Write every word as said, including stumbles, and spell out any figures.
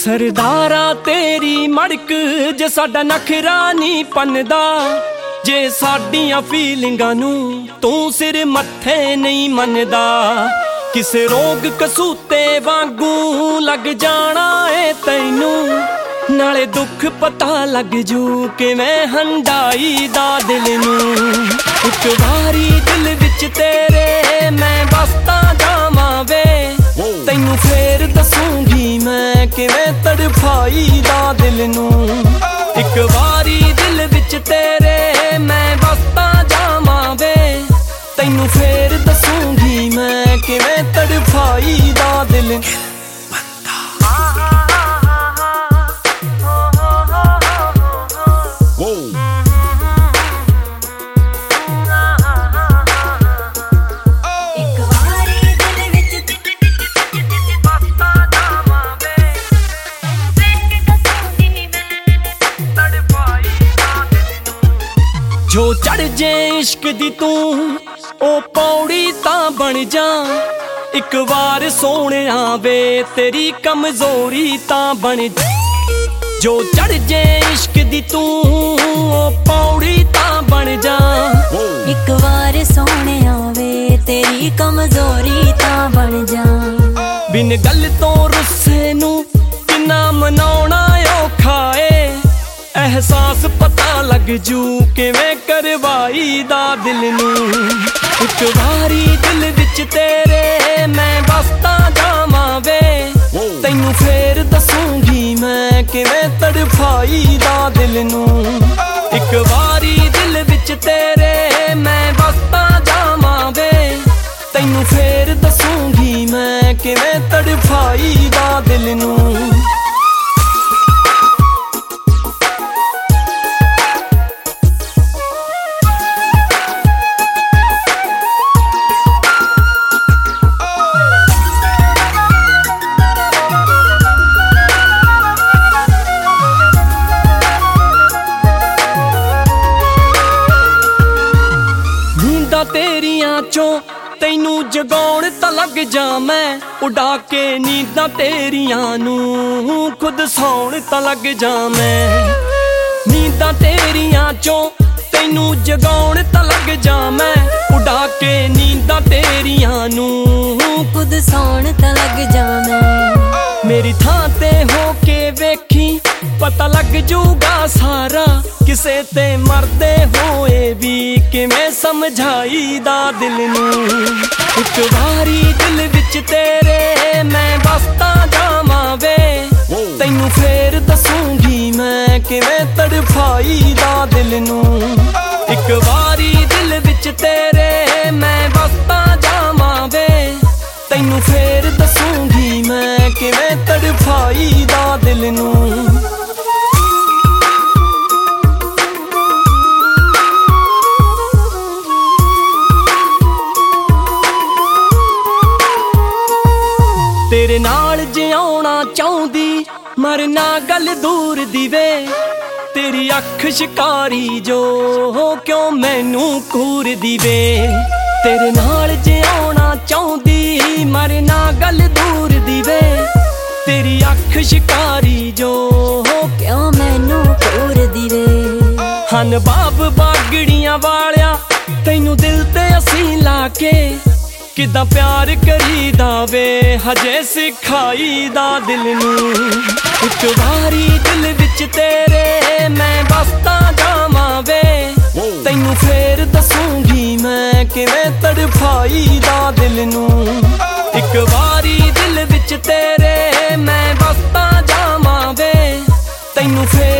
सरदारा तेरी मड़क जे साडा नखरा नहीं पनदा, जे साडियां फीलिंगां नू तू सिर मत्थे नहीं मनदा। किसे रोग कसूते वांगू लग जाना है तैनू, नाले दुख पता लग जू कि मैं हंडाई दा दिल नू। एक बारी दिल विच तेरे मैं बसता जावां वे, तैनू फेर दसूंगी मैं कि मैं तड़फाई दा दिल नू। एक बारी दिल विच तेरे मैं बसता जावां वे, तैनू फेर दसूंगी मैं कि मैं तड़फाई दा दिल। जो चढ़ जे इश्क दी तू ओ पौड़ी तां बन जा, एक बार सोने वे तेरी कमजोरी तां बन जा। जो चढ़ जे इश्क दी तू ओ पौड़ी तां बन जा, एक बार सोने वे तेरी कमजोरी तां बन जा। बिन गल तो रुस्से नू किन्ना मनाउणा औखा ए, एहसास पता लग जू कि मैं करवाई दा दिल नू। एक बारी दिल विच तेरे मैं बसता जावां वे, तैनू फेर दसूंगी मैं कि मैं तड़फाई दा दिल नू। एक बारी दिल विच तेरे मैं बसता जावां वे, तैनू फेर दसूंगी मैं कि मैं तड़फाई दा दिल नू। तेरियां चों तैनू जगाउण तां लग जा मैं, उड़ा के नींदां तेरियां नू खुद सौण तां लग जा मैं। नींदां तेरियां चों तैनू जगाउण तां लग जा मैं, उड़ा के नींदां तेरियां नू खुद सौण तां लग जा मैं। मेरी थां ते हो के वेखी पता लग जूगा सारा, किसे ते मरदे होए भी कि मैं समझाई दा दिल नू। एक बारी दिल विच तेरे मैं बसता जावां वे, तैनू फेर दसूंगी मैं कि मैं तड़फाई दा दिल नू। एक बारी दिल विच तेरे मैं बसता जावां वे, तैनू फेर दसूंगी मैं कि मैं तड़फाई दा दिल नू। तेरे नाल जिउणा चाहुंदी मरना गल दूर दी वे, तेरी अख शिकारी जो क्यों मैनू घूर दी वे। तेरे नाल जिउणा चाहुंदी मरना गल दूर दी वे, तेरी अख शिकारी जो क्यों मैनू घूर दी वे। हन बाब बागड़ियां वालिया तैनू दिल ते असी लाके, किदा प्यार करीदा वे हजे सिखाई दा दिल नू। एक बारी दिल विच तेरे मैं बसता जावां वे, तैनू फेर दसूंगी मैं कि मैं तड़फाई दा दिल नू। एक बारी दिल विच तेरे मैं बसता जावां वे, तैनू फेर